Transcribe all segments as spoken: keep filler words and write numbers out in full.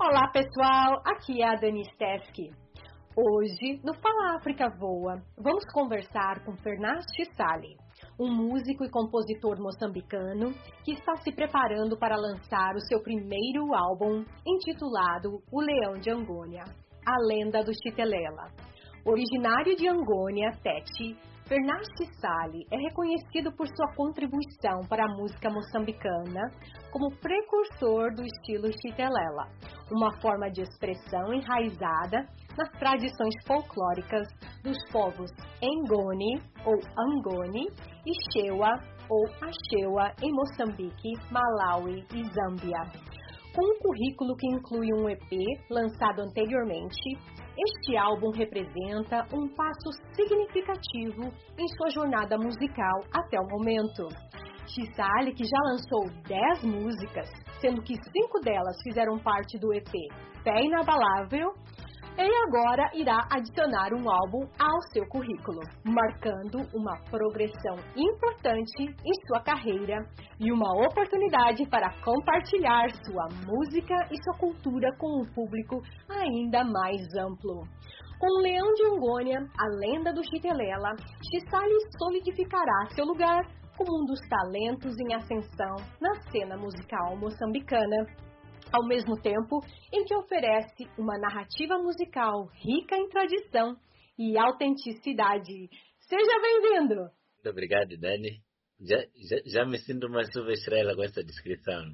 Olá pessoal, aqui é a Dani Stefke. Hoje, no Fala África Voa, vamos conversar com Fernás Chisale, um músico e compositor moçambicano que está se preparando para lançar o seu primeiro álbum intitulado O Leão de Angônia, a lenda do Chitelela. Originário de Angônia, Tete, Fernás Chisale é reconhecido por sua contribuição para a música moçambicana como precursor do estilo Chitelela, uma forma de expressão enraizada nas tradições folclóricas dos povos Ngoni ou Angoni e Chewa ou Achewa em Moçambique, Malawi e Zâmbia. Com um currículo que inclui um E P lançado anteriormente, este álbum representa um passo significativo em sua jornada musical até o momento. Chisale, que já lançou dez músicas, sendo que cinco delas fizeram parte do E P Fé Inabalável, ele agora irá adicionar um álbum ao seu currículo, marcando uma progressão importante em sua carreira e uma oportunidade para compartilhar sua música e sua cultura com um público ainda mais amplo. Com o Leão de Angônia, a lenda do Chitelela, Chisale solidificará seu lugar como um dos talentos em ascensão na cena musical moçambicana, ao mesmo tempo em que oferece uma narrativa musical rica em tradição e autenticidade. Seja bem-vindo! Muito obrigado, Dani. Já, já, já me sinto uma superestrela com essa descrição.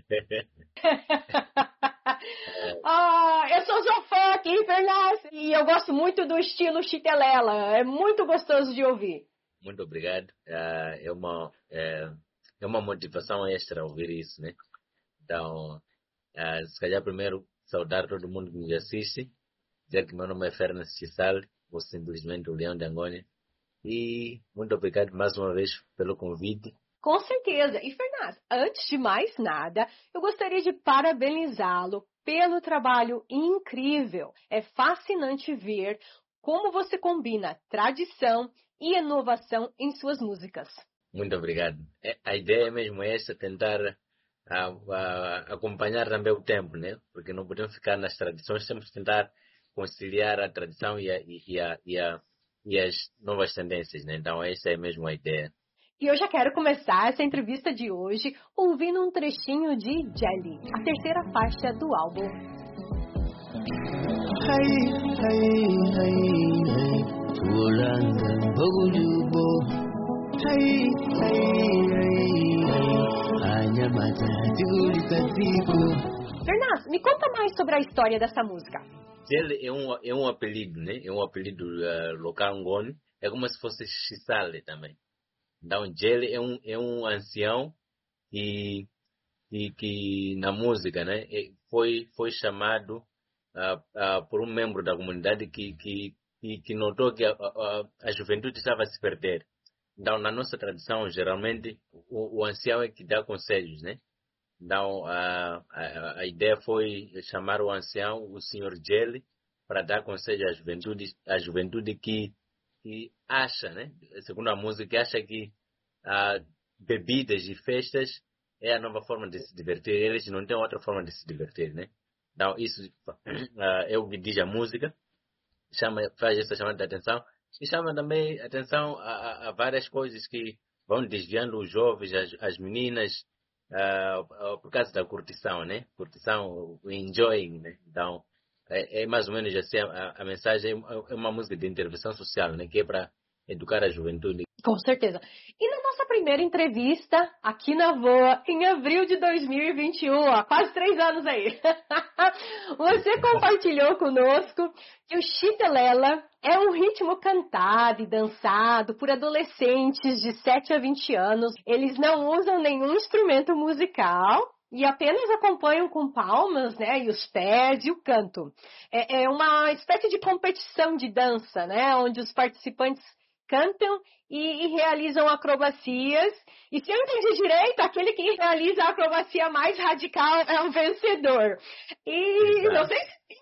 Ah, eu sou sua fã aqui, Fernás, e eu gosto muito do estilo Chitelela. É muito gostoso de ouvir. Muito obrigado. É uma, é, é uma motivação extra ouvir isso, né? Então, Uh, se calhar primeiro saudar todo mundo que nos assiste, dizer que meu nome é Fernás Chisale, ou simplesmente o Leão de Angônia, e muito obrigado mais uma vez pelo convite. Com certeza. E Fernás, antes de mais nada, eu gostaria de parabenizá-lo pelo trabalho incrível. É fascinante ver como você combina tradição e inovação em suas músicas. Muito obrigado. A ideia é mesmo essa, tentar A, a, acompanhar também o tempo, né? Porque não podemos ficar nas tradições, temos que tentar conciliar a tradição e, a, e, a, e, a, e as novas tendências, né? Então essa é mesmo a ideia. E eu já quero começar essa entrevista de hoje ouvindo um trechinho de Jelly, a terceira faixa do álbum. Hey, hey, hey, hey, hey, hey. Fernás, me conta mais sobre a história dessa música. Ele é um, é um apelido, né? É um apelido uh, local Ngoni. É como se fosse Chisale também. Então, ele é um, é um ancião e, e que na música, né? Foi, foi chamado uh, uh, por um membro da comunidade que, que, que, que notou que a, a, a juventude estava a se perder. Então, na nossa tradição, geralmente, o, o ancião é que dá conselhos, né? Então, a, a, a ideia foi chamar o ancião, o senhor Jelly, para dar conselho à juventude, à juventude que, que acha, né? Segundo a música, acha que ah, bebidas e festas é a nova forma de se divertir. Eles não têm outra forma de se divertir, né? Então, isso ah, é o que diz a música, chama, faz essa chamada de atenção. E chama também atenção a, a, a várias coisas que vão desviando os jovens, as, as meninas, uh, uh, por causa da curtição, né? Curtição, o enjoying, né? Então, é, é mais ou menos assim, a, a mensagem é uma música de intervenção social, né? Que é para educar a juventude. Com certeza. E na nossa primeira entrevista, aqui na Voa, em abril de dois mil e vinte e um, há quase três anos aí, você compartilhou conosco que o Chitelela é um ritmo cantado e dançado por adolescentes de sete a vinte anos. Eles não usam nenhum instrumento musical e apenas acompanham com palmas, né, e os pés e o canto. É, é uma espécie de competição de dança, né, onde os participantes cantam e, e realizam acrobacias. E se eu entendi direito, aquele que realiza a acrobacia mais radical é o vencedor. E Exato. não sei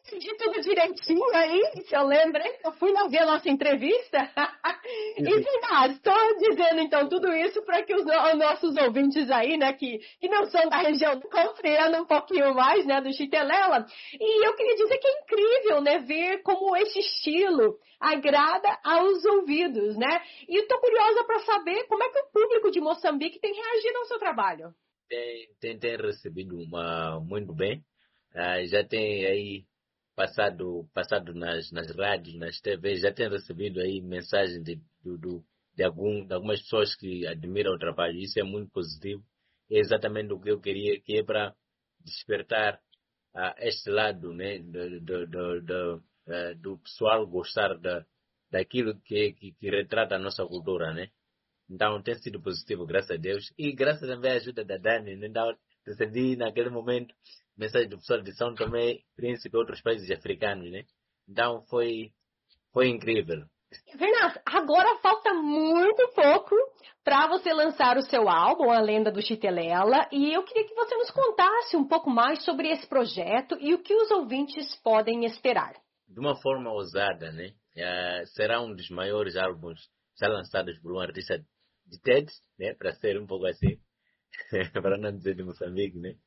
entendi tudo direitinho aí, se eu lembro, hein? Eu fui lá ver a nossa entrevista. E verdade, estou dizendo então tudo isso para que os, os nossos ouvintes aí, né, que, que não são da região, compreendam um pouquinho mais, né, do Xitelela. E eu queria dizer que é incrível, né, ver como esse estilo agrada aos ouvidos, né? E estou curiosa para saber como é que o público de Moçambique tem reagido ao seu trabalho. Tem, tem, tem recebido uma, muito bem. Ah, já tem aí passado, passado nas, nas rádios, nas T Vs, já tem recebido aí mensagens de, do, do, de, algum, de algumas pessoas que admiram o trabalho. Isso é muito positivo. É exatamente o que eu queria, que é para despertar ah, este lado, né, do, do, do, do, ah, do pessoal gostar da, daquilo que, que, que retrata a nossa cultura, né? Então tem sido positivo, graças a Deus. E graças também à ajuda da Dani, né? Então, recebi naquele momento mensagem do pessoal de São Tomé, Príncipe e outros países africanos, né? Então foi, foi incrível. Fernando, agora falta muito pouco para você lançar o seu álbum, A Lenda do Xitelela, e eu queria que você nos contasse um pouco mais sobre esse projeto e o que os ouvintes podem esperar. De uma forma ousada, né? Uh, será um dos maiores álbuns já lançados por um artista de T E D, né? Para ser um pouco assim, para não dizer de Moçambique, né?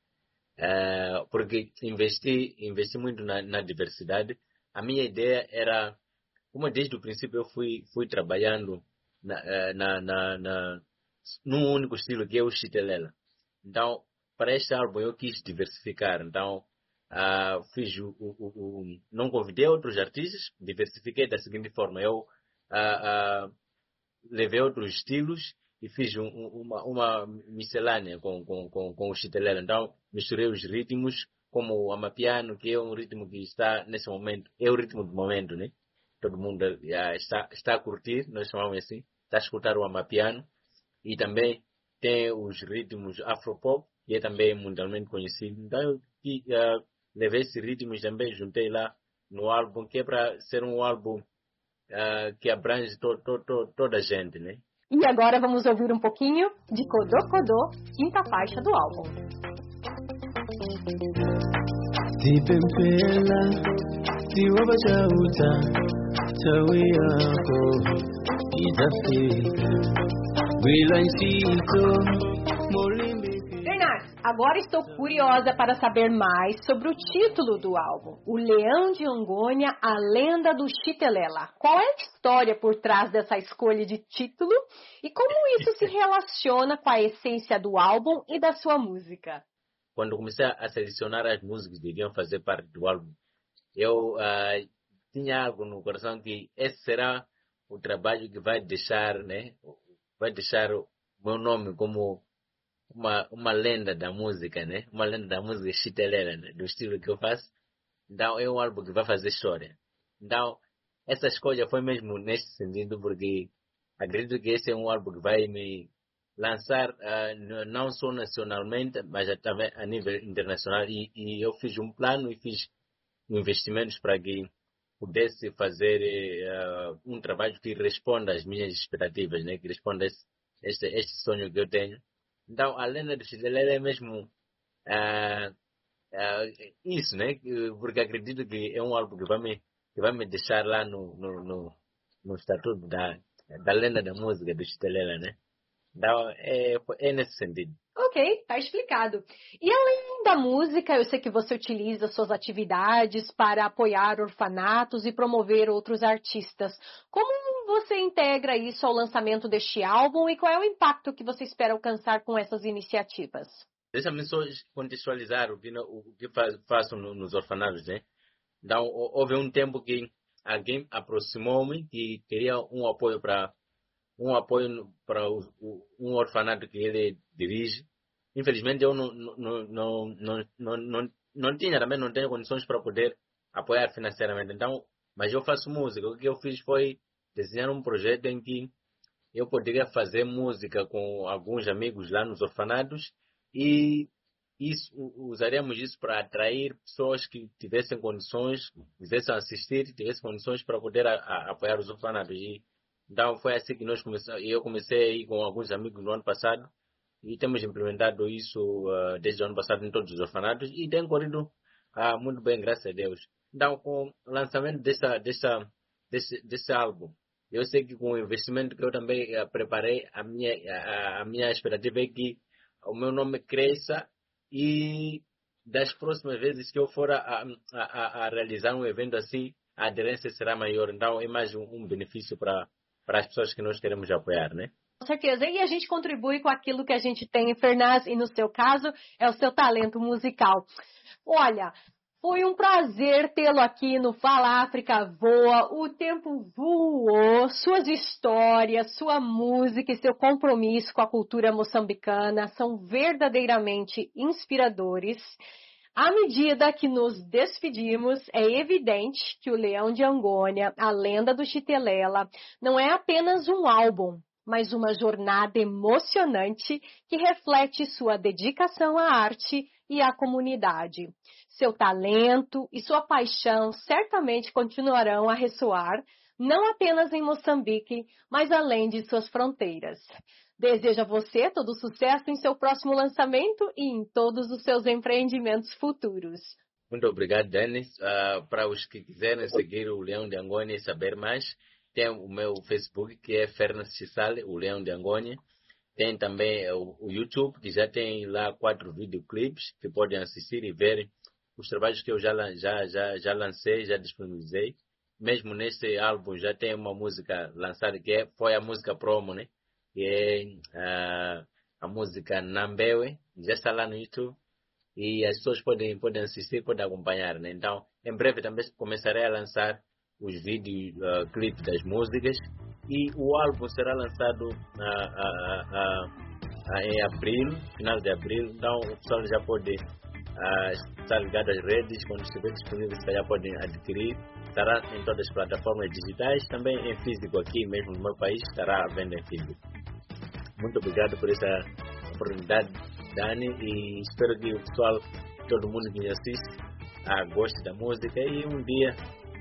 Uh, porque investi, investi muito na, na diversidade. A minha ideia era, como desde o princípio eu fui, fui trabalhando na, na, na, na, num único estilo que é o Xitelela. Então, para este álbum eu quis diversificar. Então, uh, fiz o, o, o, o, não convidei outros artistas, diversifiquei da seguinte forma. Eu uh, uh, levei outros estilos e fiz um, uma, uma miscelânea com, com, com, com o Xitelela. Então, misturei os ritmos, como o amapiano, que é um ritmo que está nesse momento, é o ritmo do momento, né? Todo mundo uh, está, está a curtir, nós chamamos assim, está a escutar o amapiano. E também tem os ritmos afropop, que é também mundialmente conhecido. Então, eu uh, levei esses ritmos também, juntei lá no álbum, que é para ser um álbum Uh, que abrange to, to, to, toda a gente, né? E agora vamos ouvir um pouquinho de Kodô Kodô, quinta faixa do álbum. Bernardo, agora estou curiosa para saber mais sobre o título do álbum, O Leão de Angônia, A Lenda do Xitelela. Qual é a história por trás dessa escolha de título e como isso se relaciona com a essência do álbum e da sua música? Quando comecei a selecionar as músicas que deviam fazer parte do álbum, eu uh, tinha algo no coração que esse será o trabalho que vai deixar, né, vai deixar o meu nome como Uma, uma lenda da música, né? Uma lenda da música Xitelela, né? Do estilo que eu faço. Então, é um álbum que vai fazer história. Então, essa escolha foi mesmo neste sentido, porque acredito que esse é um álbum que vai me lançar uh, não só nacionalmente, mas também a nível internacional. E, e eu fiz um plano e fiz investimentos para que pudesse fazer uh, um trabalho que responda às minhas expectativas, né? Que responda a esse, este, este sonho que eu tenho. Então, a lenda do Xitelela é mesmo uh, uh, isso, né? Porque acredito que é um álbum que vai me, que vai me deixar lá no, no, no, no estatuto da, da lenda da música do Xitelela, né? Então, é, é nesse sentido. Ok, tá explicado. E além da música, eu sei que você utiliza suas atividades para apoiar orfanatos e promover outros artistas. Como você integra isso ao lançamento deste álbum e qual é o impacto que você espera alcançar com essas iniciativas? Deixa-me só contextualizar o que, o que faço nos orfanatos, né? Então, houve um tempo que alguém aproximou-me que queria um apoio para um apoio para um orfanato que ele dirige. Infelizmente, eu não, não, não, não, não, não, não tinha também, não tenho condições para poder apoiar financeiramente. Então, mas eu faço música. O que eu fiz foi desenhar um projeto em que eu poderia fazer música com alguns amigos lá nos orfanatos e isso, usaríamos isso para atrair pessoas que tivessem condições, quisessem assistir, tivessem condições para poder a, a, apoiar os orfanatos. E, então foi assim que nós começamos. Eu comecei aí com alguns amigos no ano passado e temos implementado isso uh, desde o ano passado em todos os orfanatos e tem corrido uh, muito bem, graças a Deus. Então, com o lançamento dessa, dessa, desse, desse álbum, eu sei que com o investimento que eu também uh, preparei, a minha, a, a minha expectativa é que o meu nome cresça e das próximas vezes que eu for a, a, a realizar um evento assim, a aderência será maior. Então, é mais um, um benefício para as pessoas que nós queremos apoiar, né? Com certeza. E a gente contribui com aquilo que a gente tem, Fernaz, e no seu caso, é o seu talento musical. Olha, foi um prazer tê-lo aqui no Fala África Voa. O tempo voou, suas histórias, sua música e seu compromisso com a cultura moçambicana são verdadeiramente inspiradores. À medida que nos despedimos, é evidente que o Leão de Angônia, a lenda do Chitelela, não é apenas um álbum, mas uma jornada emocionante que reflete sua dedicação à arte e à comunidade. Seu talento e sua paixão certamente continuarão a ressoar, não apenas em Moçambique, mas além de suas fronteiras. Desejo a você todo sucesso em seu próximo lançamento e em todos os seus empreendimentos futuros. Muito obrigado, Dennis. Uh, para os que quiserem seguir o Leão de Angônia e saber mais, tem o meu Facebook, que é Fernandes Chisale, o Leão de Angônia. Tem também o, o YouTube, que já tem lá quatro videoclipes que podem assistir e ver os trabalhos que eu já, já, já, já lancei, já disponibilizei. Mesmo nesse álbum já tem uma música lançada que é, foi a música promo, né? Que é uh, a música Nambewe, já está lá no YouTube. E as pessoas podem, podem assistir, podem acompanhar, né? Então, em breve também começarei a lançar os vídeos, uh, clipes das músicas. E o álbum será lançado uh, uh, uh, uh, em abril, final de abril. Então, o pessoal já pode uh, estar ligado às redes. Quando estiver disponível, você já pode adquirir. Estará em todas as plataformas digitais, também em físico aqui mesmo no meu país, estará à venda em físico. Muito obrigado por essa oportunidade, Dani, e espero que o pessoal, todo mundo que me assiste, uh, goste da música e um dia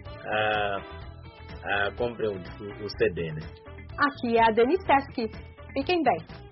uh, uh, compre o, o, o C D, né? Aqui é a Dani Sesc. Fiquem bem.